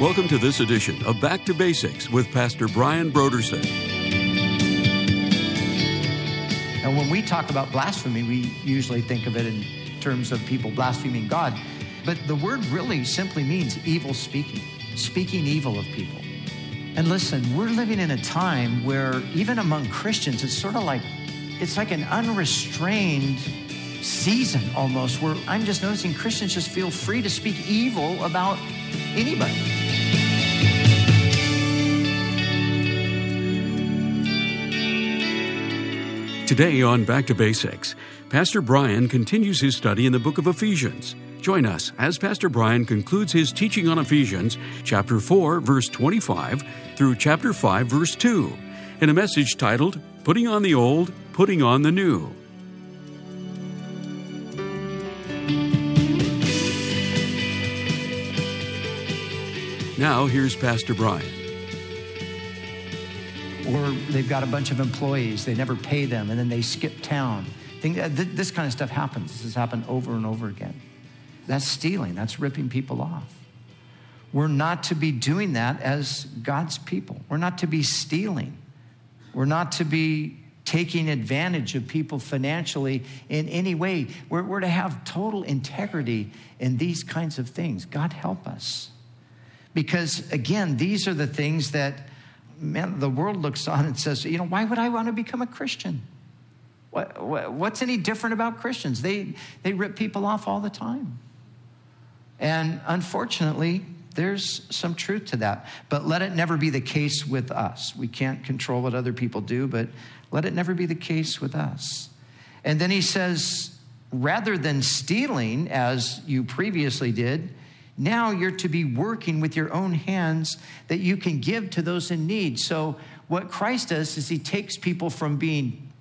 Welcome to this edition of Back to Basics with Pastor Brian Brodersen. Now, when we talk about blasphemy, we usually think of it in terms of people blaspheming God. But the word really simply means evil speaking evil of people. And listen, we're living in a time where even among Christians, it's like an unrestrained season almost, where I'm just noticing Christians just feel free to speak evil about anybody. Today on Back to Basics, Pastor Brian continues his study in the book of Ephesians. Join us as Pastor Brian concludes his teaching on Ephesians, chapter 4, verse 25, through chapter 5, verse 2, in a message titled, Putting on the Old, Putting on the New. Now, here's Pastor Brian. Or they've got a bunch of employees, they never pay them, and then they skip town. This kind of stuff happens. This has happened over and over again. That's stealing. That's ripping people off. We're not to be doing that as God's people. We're not to be stealing. We're not to be taking advantage of people financially in any way. We're to have total integrity in these kinds of things. God help us. Because, again, these are the things that, man, the world looks on and says, why would I want to become a Christian? What's any different about Christians? They rip people off all the time. And unfortunately, there's some truth to that. But let it never be the case with us. We can't control what other people do, but let it never be the case with us. And then he says, rather than stealing as you previously did, now you're to be working with your own hands that you can give to those in need. So what Christ does is he takes people from being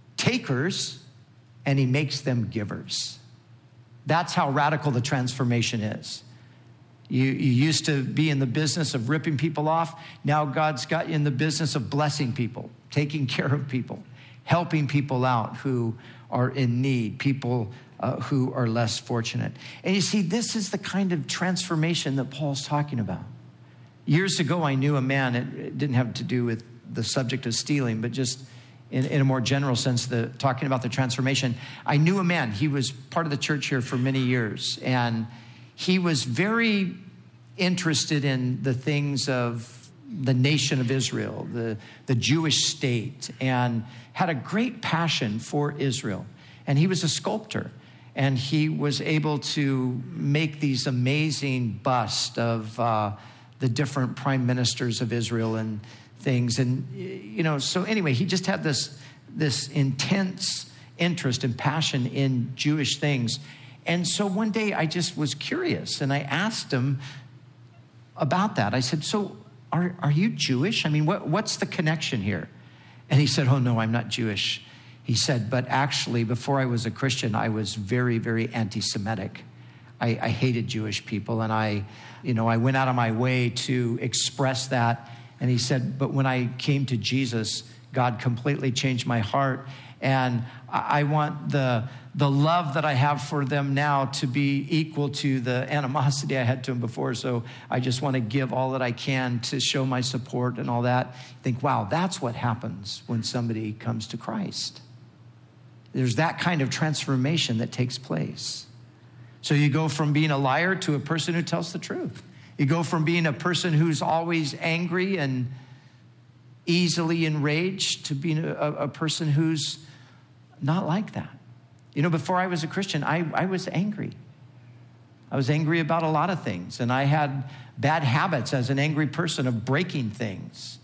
takers and he makes them givers. That's how radical the transformation is. You used to be in the business of ripping people off. Now God's got you in the business of blessing people, taking care of people, helping people out who are in need, people who are less fortunate. And you see, this is the kind of transformation that Paul's talking about. Years ago, I knew a man, it didn't have to do with the subject of stealing, but just in a more general sense, talking about the transformation. I knew a man, he was part of the church here for many years, and he was very interested in the things of the nation of Israel, the Jewish state, and had a great passion for Israel. And he was a sculptor, and he was able to make these amazing busts of the different prime ministers of Israel and things. And, so anyway, he just had this intense interest and passion in Jewish things. And so one day I just was curious, and I asked him about that. I said, so are you Jewish? I mean, what's the connection here? And he said, oh, no, I'm not Jewish. He said, but actually, before I was a Christian, I was very, very anti-Semitic. I hated Jewish people, and I went out of my way to express that. And he said, but when I came to Jesus, God completely changed my heart. And I want the love that I have for them now to be equal to the animosity I had to them before. So I just want to give all that I can to show my support and all that. Think, wow, that's what happens when somebody comes to Christ. There's that kind of transformation that takes place. So you go from being a liar to a person who tells the truth. You go from being a person who's always angry and easily enraged to being a person who's not like that. Before I was a Christian, I was angry. I was angry about a lot of things. And I had bad habits as an angry person of breaking things.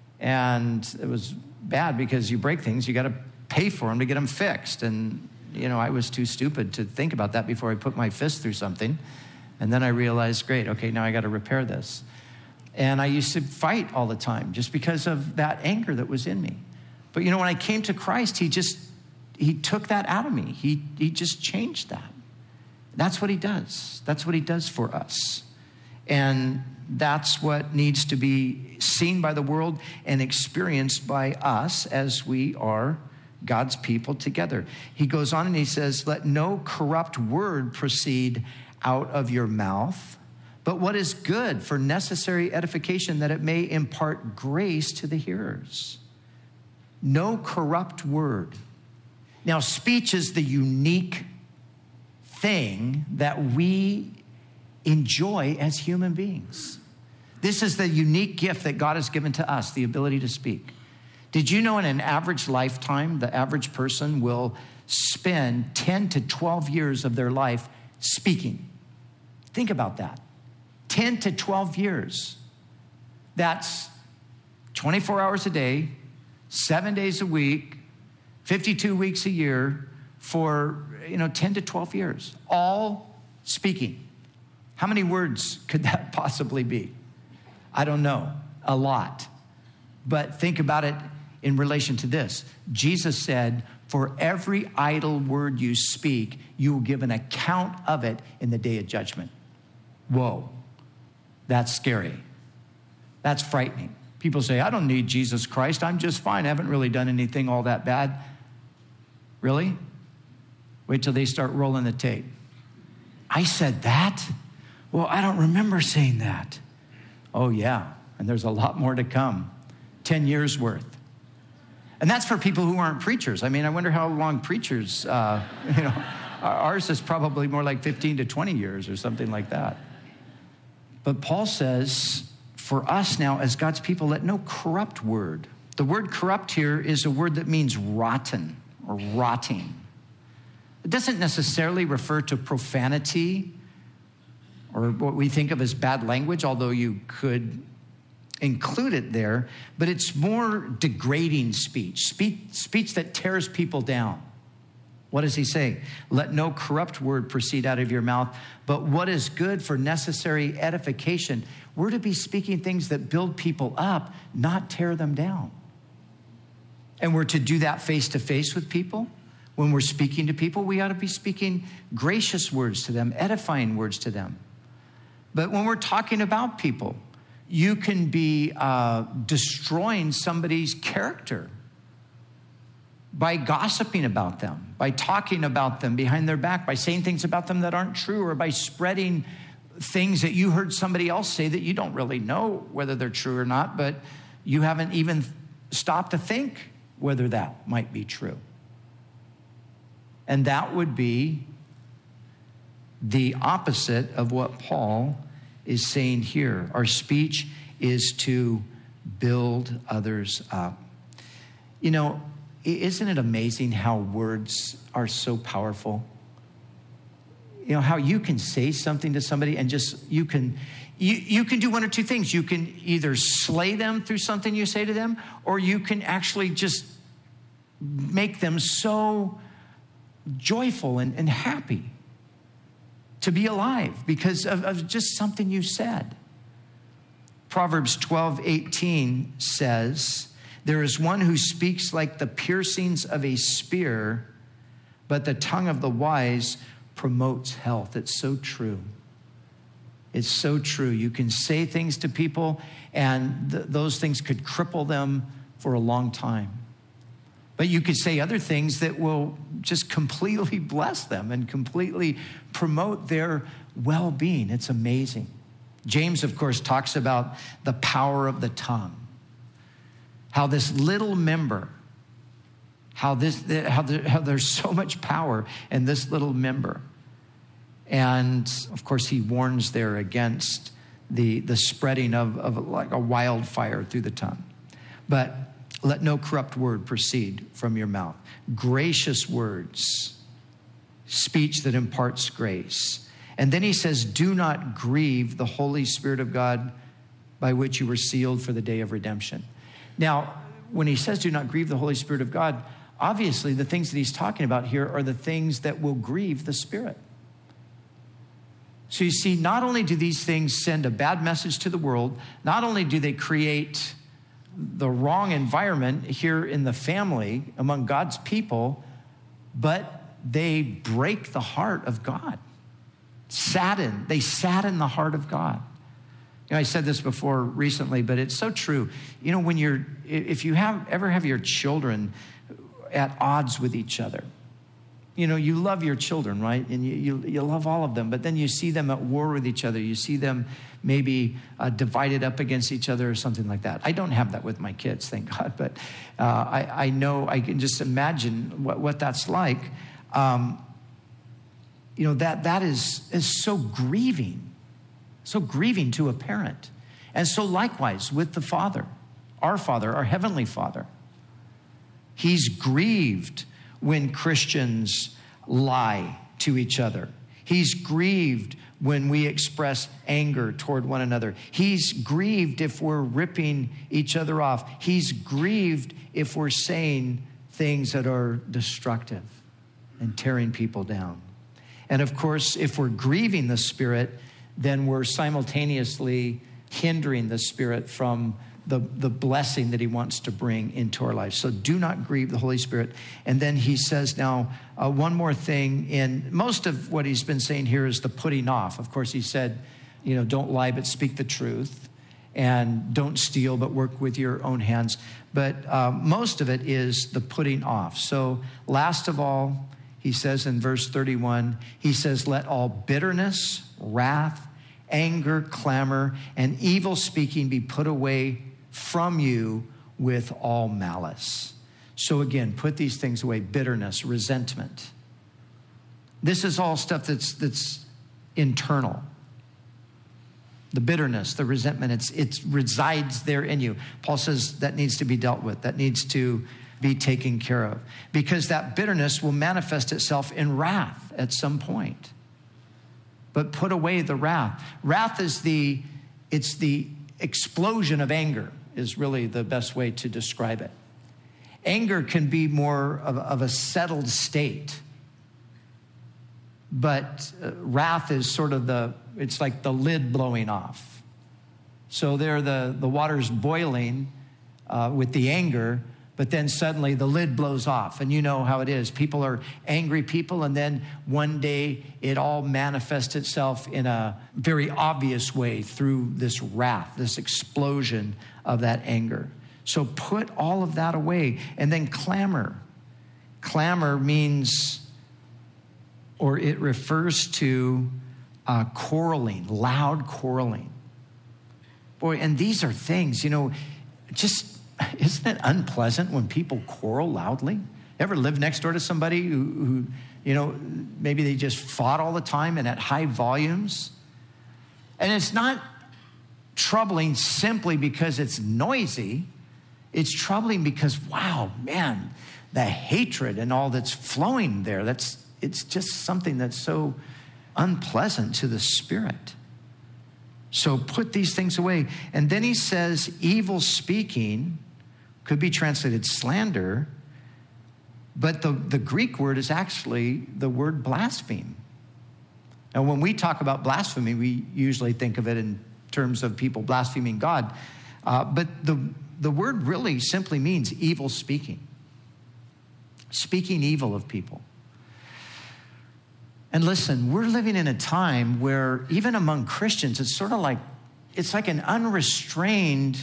And it was bad because you break things, you got to pay for them to get them fixed. And, I was too stupid to think about that before I put my fist through something. And then I realized, great, okay, now I got to repair this. And I used to fight all the time just because of that anger that was in me. But, when I came to Christ, he took that out of me. He just changed that. That's what he does. That's what he does for us. And that's what needs to be seen by the world and experienced by us as we are God's people together. He goes on and he says, let no corrupt word proceed out of your mouth, but what is good for necessary edification, that it may impart grace to the hearers. No corrupt word. Now, speech is the unique thing that we enjoy as human beings. This is the unique gift that God has given to us, the ability to speak. Did you know in an average lifetime, the average person will spend 10 to 12 years of their life speaking? Think about that. 10 to 12 years. That's 24 hours a day, 7 days a week, 52 weeks a year for 10 to 12 years, all speaking. How many words could that possibly be? I don't know, a lot. But think about it in relation to this. Jesus said, for every idle word you speak, you will give an account of it in the day of judgment. Whoa, that's scary. That's frightening. People say, I don't need Jesus Christ. I'm just fine. I haven't really done anything all that bad. Really? Wait till they start rolling the tape. I said that? Well, I don't remember saying that. Oh, yeah. And there's a lot more to come. 10 years worth. And that's for people who aren't preachers. I mean, I wonder how long preachers, ours is probably more like 15 to 20 years or something like that. But Paul says, for us now as God's people, let no corrupt word. The word corrupt here is a word that means rotten or rotting. It doesn't necessarily refer to profanity or what we think of as bad language, although you could include it there, but it's more degrading speech that tears people down. What does he say? Let no corrupt word proceed out of your mouth, but what is good for necessary edification. We're to be speaking things that build people up, not tear them down. And we're to do that face to face with people. When we're speaking to people, we ought to be speaking gracious words to them, edifying words to them. But when we're talking about people, you can be destroying somebody's character by gossiping about them, by talking about them behind their back, by saying things about them that aren't true, or by spreading things that you heard somebody else say that you don't really know whether they're true or not, but you haven't even stopped to think whether that might be true. And that would be the opposite of what Paul is saying here. Our speech is to build others up. Isn't it amazing how words are so powerful? How you can say something to somebody and you can do one or two things. You can either slay them through something you say to them, or you can actually just make them so joyful and happy to be alive because of just something you said. Proverbs 12:18 says, there is one who speaks like the piercings of a spear, but the tongue of the wise promotes health. It's so true. It's so true. You can say things to people and those things could cripple them for a long time. But you could say other things that will just completely bless them and completely promote their well-being. It's amazing. James, of course, talks about the power of the tongue. How this little member, how there's so much power in this little member. And, of course, he warns there against the spreading of like a wildfire through the tongue. But let no corrupt word proceed from your mouth. Gracious words, speech that imparts grace. And then he says, do not grieve the Holy Spirit of God by which you were sealed for the day of redemption. Now, when he says do not grieve the Holy Spirit of God, obviously the things that he's talking about here are the things that will grieve the Spirit. So you see, not only do these things send a bad message to the world, not only do they create the wrong environment here in the family among God's people, but they break the heart of God. They sadden the heart of God. I said this before recently, but it's so true. If you ever have your children at odds with each other, you love your children, right? And you love all of them, but then you see them at war with each other. You see them maybe divided up against each other or something like that. I don't have that with my kids, thank God, but I know, I can just imagine what that's like. That is so grieving to a parent. And so likewise with the Father, our Heavenly Father. He's grieved when Christians lie to each other. He's grieved when we express anger toward one another. He's grieved if we're ripping each other off. He's grieved if we're saying things that are destructive and tearing people down. And of course, if we're grieving the Spirit, then we're simultaneously hindering the Spirit from the blessing that he wants to bring into our life. So do not grieve the Holy Spirit. And then he says now, one more thing. In most of what he's been saying here is the putting off. Of course, he said, don't lie, but speak the truth. And don't steal, but work with your own hands. But most of it is the putting off. So last of all, he says in verse 31, he says, let all bitterness, wrath, anger, clamor, and evil speaking be put away from you with all malice. So again, put these things away: bitterness, resentment. This is all stuff that's internal. The bitterness, the resentment, it resides there in you. Paul says that needs to be dealt with. That needs to be taken care of, because that bitterness will manifest itself in wrath at some point. But put away the wrath. Wrath is the explosion of anger, is really the best way to describe it. Anger can be more of a settled state. But wrath is sort of it's like the lid blowing off. So there the water's boiling with the anger, but then suddenly the lid blows off. And you know how it is. People are angry people, and then one day it all manifests itself in a very obvious way through this wrath, this explosion of that anger. So put all of that away. And then clamor. Clamor means, or it refers to quarreling, loud quarreling. Boy, and these are things, just, isn't it unpleasant when people quarrel loudly? Ever live next door to somebody who maybe they just fought all the time and at high volumes? And it's not troubling simply because it's noisy. It's troubling because, wow, man, the hatred and all that's flowing there, it's just something that's so unpleasant to the spirit. So put these things away. And then he says evil speaking could be translated slander, but the Greek word is actually the word blaspheme. Now, when we talk about blasphemy, we usually think of it in terms of people blaspheming God. But the word really simply means evil speaking. Speaking evil of people. And listen, we're living in a time where even among Christians, it's like an unrestrained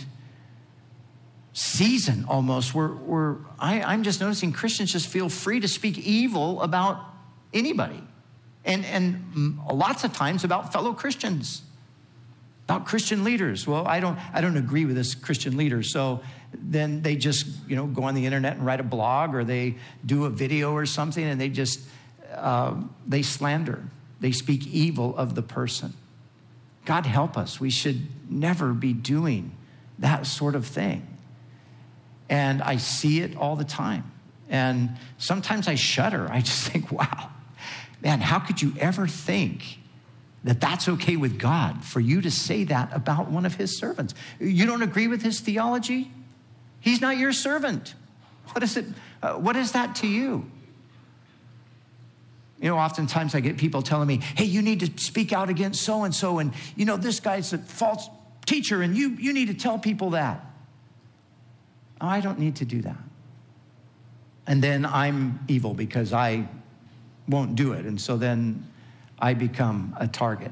season almost where I'm just noticing Christians just feel free to speak evil about anybody. And lots of times about fellow Christians, about Christian leaders. Well, I don't agree with this Christian leader. So then they just, go on the internet and write a blog, or they do a video or something, and they just, they slander. They speak evil of the person. God help us. We should never be doing that sort of thing. And I see it all the time. And sometimes I shudder. I just think, wow, man, how could you ever think that that's okay with God for you to say that about one of his servants? You don't agree with his theology? He's not your servant. What is it? What is that to you? Oftentimes I get people telling me, hey, you need to speak out against so-and-so. And, this guy's a false teacher, and you need to tell people that. Oh, I don't need to do that. And then I'm evil because I won't do it. And so then I become a target.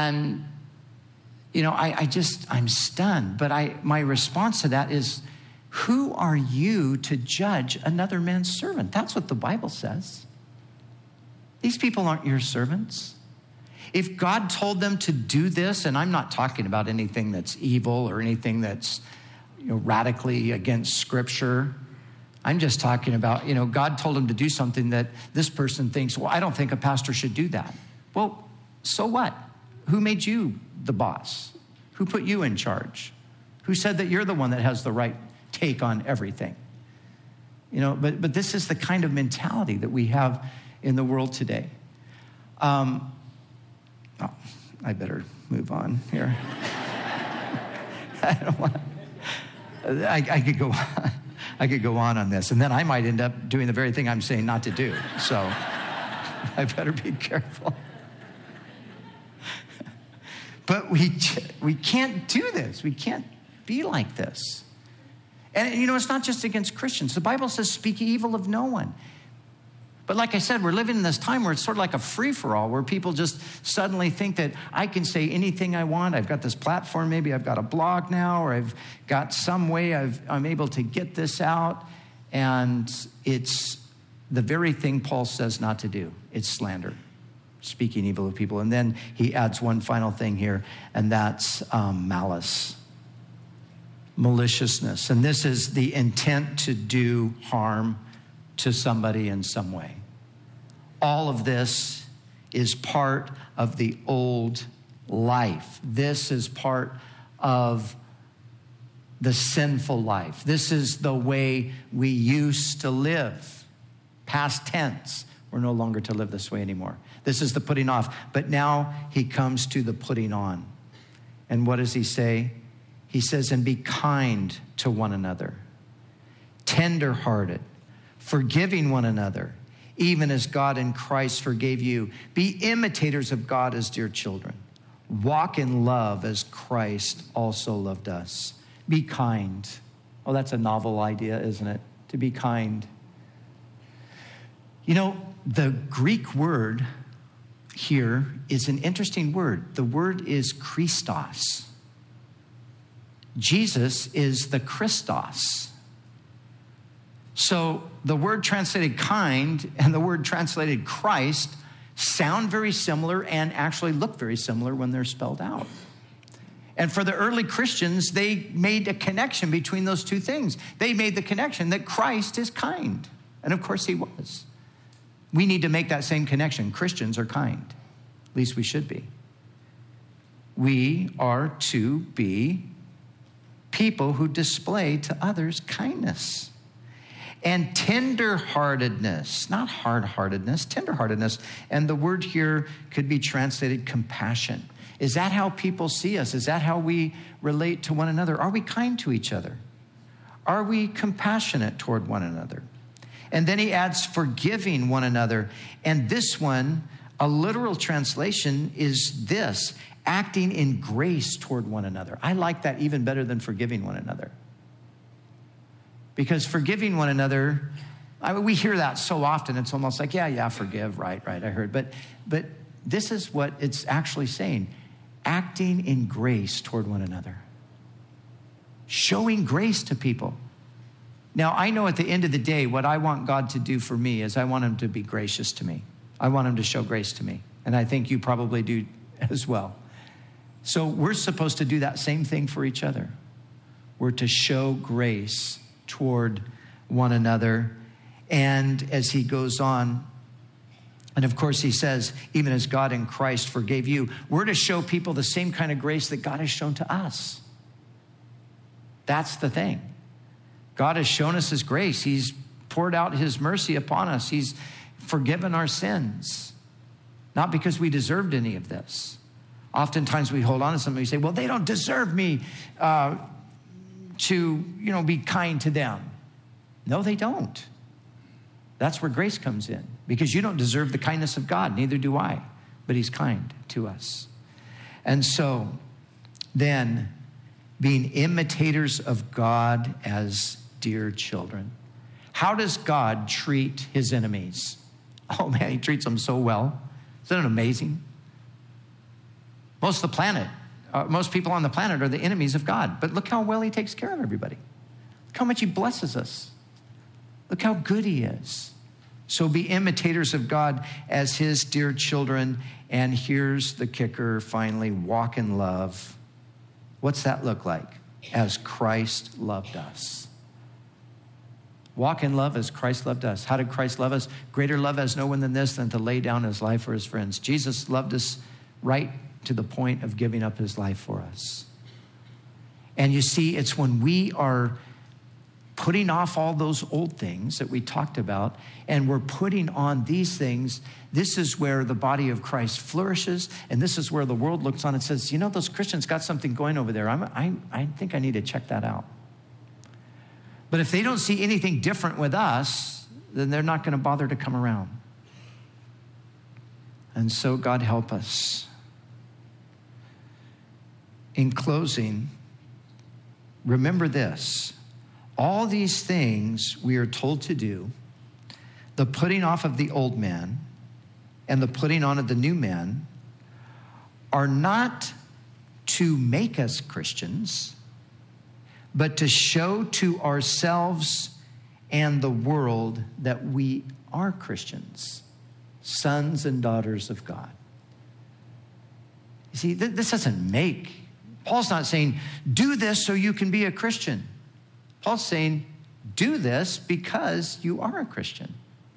And, I'm stunned. But my response to that is, Who are you to judge another man's servant? That's what the Bible says. These people aren't your servants. If God told them to do this, and I'm not talking about anything that's evil or anything that's radically against Scripture. I'm just talking about, God told them to do something that this person thinks, well, I don't think a pastor should do that. Well, so what? Who made you the boss? Who put you in charge? Who said that you're the one that has the right take on everything? But this is the kind of mentality that we have in the world today. I better move on here. I could go on this, and then I might end up doing the very thing I'm saying not to do. So I better be careful. But we can't do this. We can't be like this. And it's not just against Christians. The Bible says, speak evil of no one. But like I said, we're living in this time where it's sort of like a free-for-all, where people just suddenly think that I can say anything I want. I've got this platform. Maybe I've got a blog now, or I've got some way I'm able to get this out. And it's the very thing Paul says not to do. It's slander, speaking evil of people. And then he adds one final thing here, and that's malice, maliciousness. And this is the intent to do harm to somebody in some way. All of this is part of the old life. This is part of the sinful life. This is the way we used to live. Past tense. We're no longer to live this way anymore. This is the putting off. But now he comes to the putting on. And what does he say? He says, and be kind to one another, tender-hearted, forgiving one another, even as God in Christ forgave you. Be imitators of God as dear children. Walk in love as Christ also loved us. Be kind. Oh, that's a novel idea, isn't it? To be kind. The Greek word here is an interesting word. The word is Christos. Jesus is the Christos. So the word translated kind and the word translated Christ sound very similar and actually look very similar when they're spelled out. And for the early Christians, they made a connection between those two things. They made the connection that Christ is kind. And of course he was. We need to make that same connection. Christians are kind. At least we should be. We are to be people who display to others kindness and tenderheartedness, not hard-heartedness, tenderheartedness. And the word here could be translated compassion. Is that how people see us? Is that how we relate to one another? Are we kind to each other? Are we compassionate toward one another? And then he adds forgiving one another. And this one, a literal translation is this: acting in grace toward one another. I like that even better than forgiving one another. Because forgiving one another, we hear that so often, it's almost like, yeah, forgive, right, I heard. But this is what it's actually saying: acting in grace toward one another. Showing grace to people. Now, I know at the end of the day, what I want God to do for me is I want him to be gracious to me. I want him to show grace to me. And I think you probably do as well. So we're supposed to do that same thing for each other. We're to show grace toward one another. And as he goes on, and of course he says, even as God in Christ forgave you, we're to show people the same kind of grace that God has shown to us. That's the thing. God has shown us his grace. He's poured out his mercy upon us. He's forgiven our sins. Not because we deserved any of this. Oftentimes we hold on to somebody and say, well, they don't deserve me to be kind to them. No, they don't. That's where grace comes in. Because you don't deserve the kindness of God. Neither do I. But he's kind to us. And so then, being imitators of God as dear children. How does God treat his enemies? Oh man, he treats them so well. Isn't it amazing? Most people on the planet are the enemies of God. But look how well he takes care of everybody. Look how much he blesses us. Look how good he is. So be imitators of God as his dear children. And here's the kicker, finally, walk in love. What's that look like? As Christ loved us. Walk in love as Christ loved us. How did Christ love us? Greater love has no one than this, than to lay down his life for his friends. Jesus loved us right to the point of giving up his life for us. And you see, it's when we are putting off all those old things that we talked about, and we're putting on these things, this is where the body of Christ flourishes, and this is where the world looks on and says, you know, those Christians got something going over there. I think I need to check that out. But if they don't see anything different with us, then they're not going to bother to come around. And so God help us. In closing, remember this. All these things we are told to do, the putting off of the old man and the putting on of the new man, are not to make us Christians, but to show to ourselves and the world that we are Christians, sons and daughters of God. You see, this doesn't make, Paul's not saying, do this so you can be a Christian. Paul's saying, do this because you are a Christian.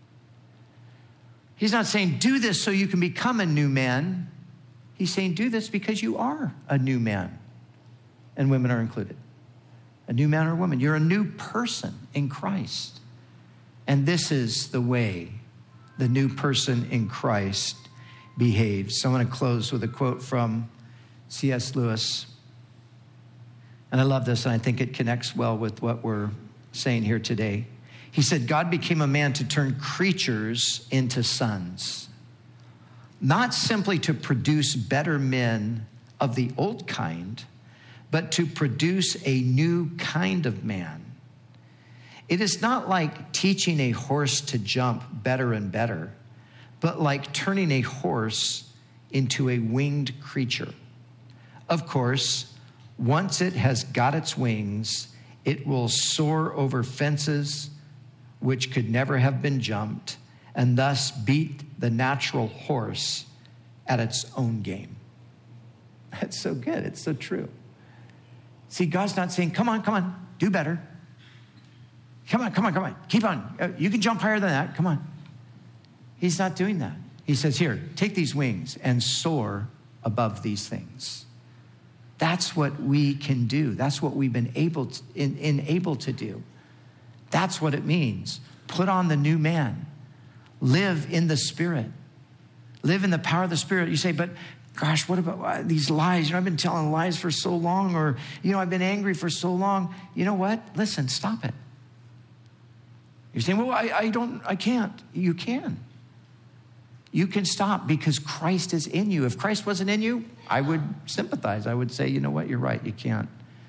He's not saying, do this so you can become a new man. He's saying, do this because you are a new man. And women are included. A new man or woman. You're a new person in Christ. And this is the way the new person in Christ behaves. So I want to close with a quote from C.S. Lewis. And I love this, and I think it connects well with what we're saying here today. He said, God became a man to turn creatures into sons, not simply to produce better men of the old kind, but to produce a new kind of man. It is not like teaching a horse to jump better and better, but like turning a horse into a winged creature. Of course, once it has got its wings, it will soar over fences which could never have been jumped, and thus beat the natural horse at its own game. That's so good. It's so true. See, God's not saying, come on, do better. Come on, keep on. You can jump higher than that. Come on. He's not doing that. He says, here, take these wings and soar above these things. That's what we can do. That's what we've been able to do. That's what it means. Put on the new man. Live in the Spirit. Live in the power of the Spirit. You say, but gosh, what about these lies? I've been telling lies for so long, or, I've been angry for so long. You know what? Listen, stop it. You're saying, well, I can't. You can. You can stop because Christ is in you. If Christ wasn't in you, I would sympathize. I would say, you know what? You're right. You can't.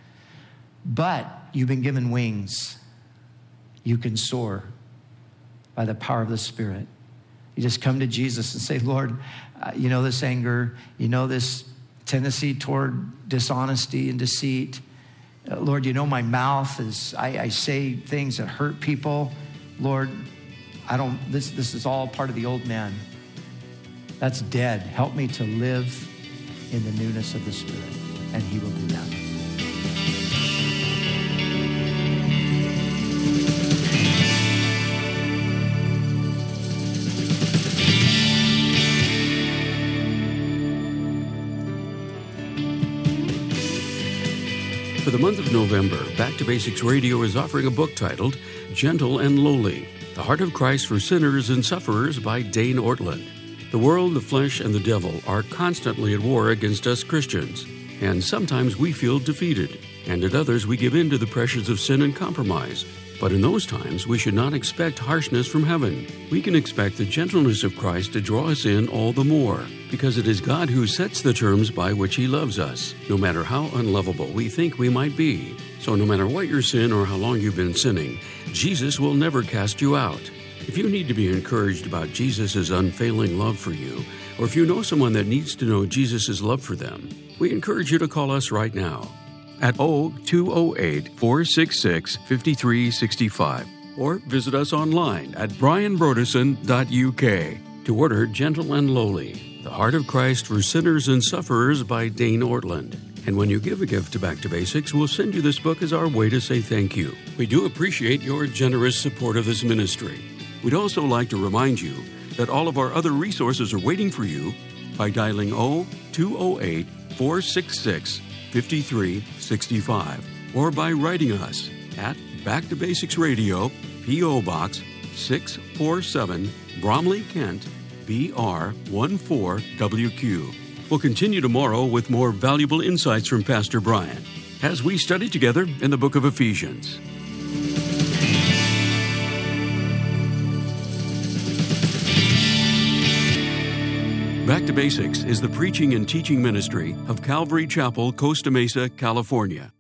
But you've been given wings. You can soar by the power of the Spirit. You just come to Jesus and say, Lord, this anger, this tendency toward dishonesty and deceit. Lord, my mouth is, I say things that hurt people. Lord, this is all part of the old man. That's dead. Help me to live in the newness of the Spirit, and he will do that. For the month of November, Back to Basics Radio is offering a book titled Gentle and Lowly, The Heart of Christ for Sinners and Sufferers by Dane Ortlund. The world, the flesh, and the devil are constantly at war against us Christians, and sometimes we feel defeated, and at others we give in to the pressures of sin and compromise. But in those times, we should not expect harshness from heaven. We can expect the gentleness of Christ to draw us in all the more, because it is God who sets the terms by which he loves us, no matter how unlovable we think we might be. So no matter what your sin or how long you've been sinning, Jesus will never cast you out. If you need to be encouraged about Jesus' unfailing love for you, or if you know someone that needs to know Jesus' love for them, we encourage you to call us right now. at 0208-466-5365 or visit us online at brianbrodesson.uk to order Gentle and Lowly, The Heart of Christ for Sinners and Sufferers by Dane Ortland. And when you give a gift to Back to Basics, we'll send you this book as our way to say thank you. We do appreciate your generous support of this ministry. We'd also like to remind you that all of our other resources are waiting for you by dialing 0208-466-5365 or by writing us at Back to Basics Radio, P.O. Box 647, Bromley, Kent, BR 14WQ. We'll continue tomorrow with more valuable insights from Pastor Brian as we study together in the book of Ephesians. Back to Basics is the preaching and teaching ministry of Calvary Chapel, Costa Mesa, California.